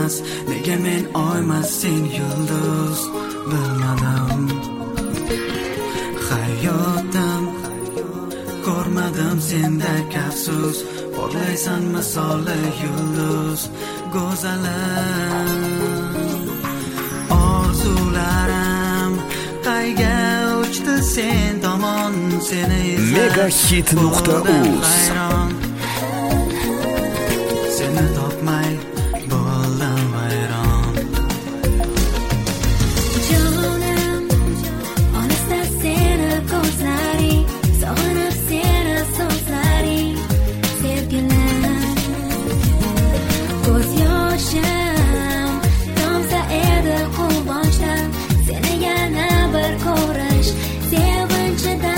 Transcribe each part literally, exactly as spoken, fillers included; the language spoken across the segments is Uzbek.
emas, nega men oymas sen yulduz, bilmadim. Hayotim ko'rmadim sendek afsus, porlaysan misoli yulduz, go'zalim. Orzularim qayga uchdi sen tomon, seni izlab megahit nuqta uz. Seni topmay bo'ldim vayron. Jonim, olisda seni ko'zlaring, sog'inib seni so'zlaring, sevgilim. Ko'z yoshim tomsa edi quvonchdan, seni yana bir ko'rish sevinchidan.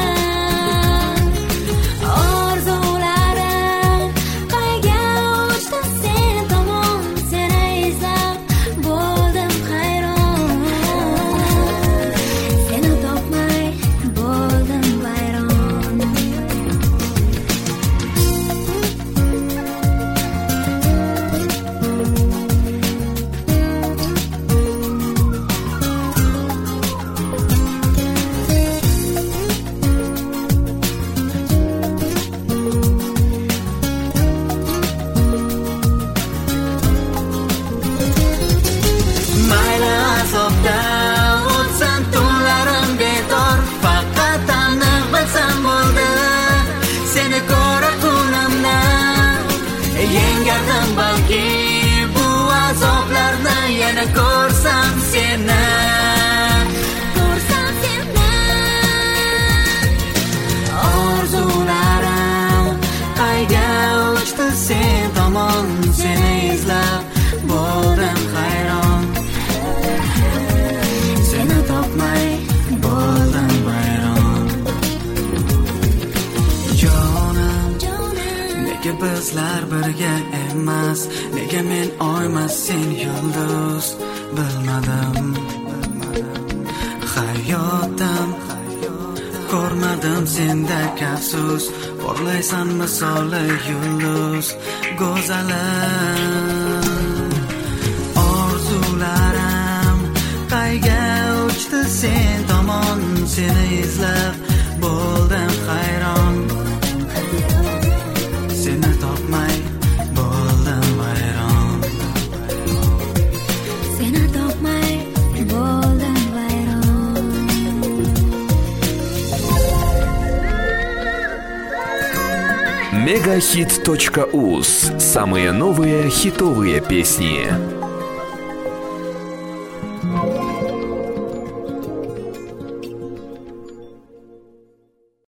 Yana ko'rsam seni, ko'rsam seni. Orzularim qayga uchdi sen tomon, seni izlab bo'ldim hayron. Seni topmay bo'ldim vayron. Jonim, nega bizlar birga emas, nega men oymas sen yulduz, bilmadim. Hayotim ko'rmadim sendek afsus, porlaysan misoli yulduz, go'zalim. Orzularim qayga uchdi sen tomon, seni izlab bo'ldim hayron. Seni topmay bo'ldim vayron. Seni topmay bo'ldim vayron. megahit точка уз. Самые новые хитовые песни.